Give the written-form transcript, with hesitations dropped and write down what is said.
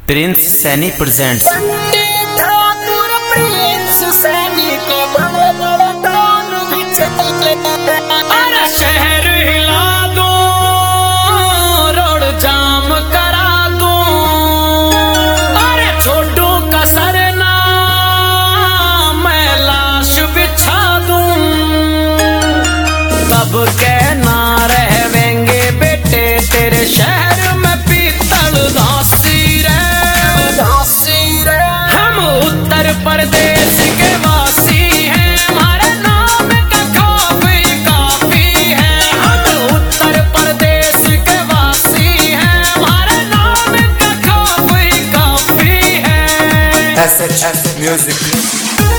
Prince Saini presents. शहर हिला दो, रोड जाम करा दो, अरे छोटू का सरना मैं लाश बिछा दूं, तब कहना रहेंगे बेटे तेरे शहर में पीतल घासी रे। हम उत्तर प्रदेश के वासी हैं, हमारे नाम का खौफ ही काफी है। हम उत्तर प्रदेश के वासी हैं, हमारे नाम का खौफ ही काफी है। SH music.